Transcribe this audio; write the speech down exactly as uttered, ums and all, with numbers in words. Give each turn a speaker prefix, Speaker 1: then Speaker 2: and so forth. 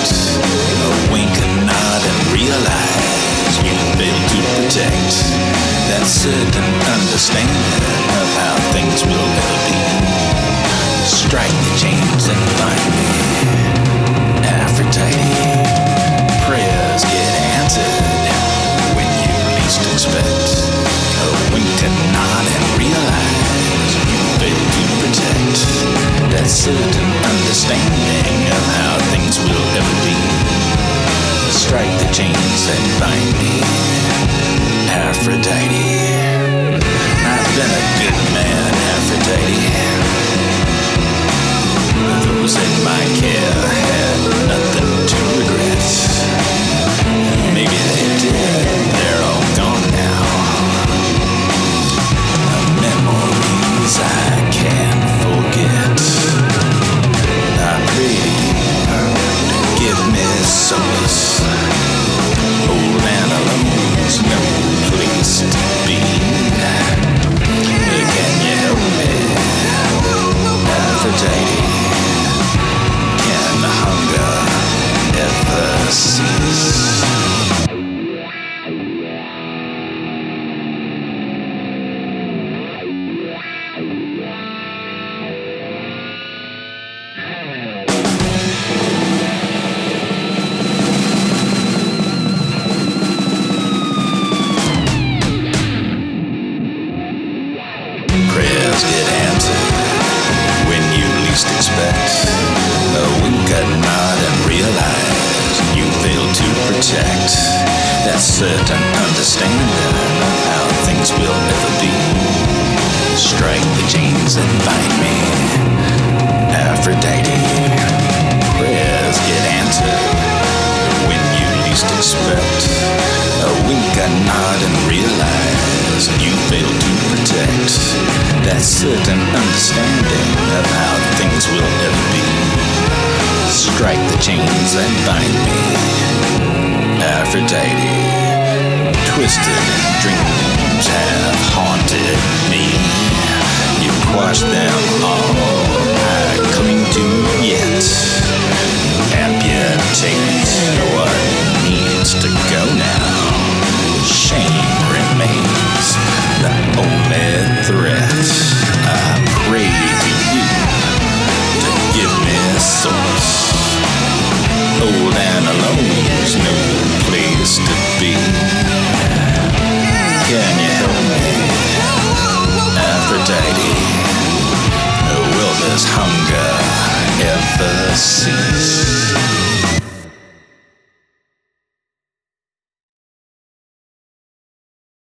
Speaker 1: A wink, a nod, and realize you failed to protect that certain understanding of how things will ever be. Strike the chains and bind me, Aphrodite. Prayers get answered when you least expect. A wink, a nod, and realize you failed to protect that certain understanding of how things will ever be. Strike the chains and bind me, Aphrodite. I've been a good man, Aphrodite. Those in my care had nothing to regret. Maybe they did, they're all gone now. Memories I can't forget. I pray to give me solace. Old and alone's no place to be. Can you help me, Aphrodite? Can the hunger ever cease? Prayers get answered when you least expect. A wink, a nod, and realize you failed to protect that certain understanding of how things will ever be. Strike the chains and bind me, Aphrodite. Prayers get answered when you least expect. A wink, a nod, and realize you failed to protect that certain understanding of how things will ever be. Strike the chains and bind me, Aphrodite. Twisted dreams have haunted me. You quashed them all, I cling to yet. Amputate what needs to go now. Shame remains the only threat. I pray to you to give me solace. Old and alone's no place to be. Can you help me, Aphrodite? Will this hunger ever cease?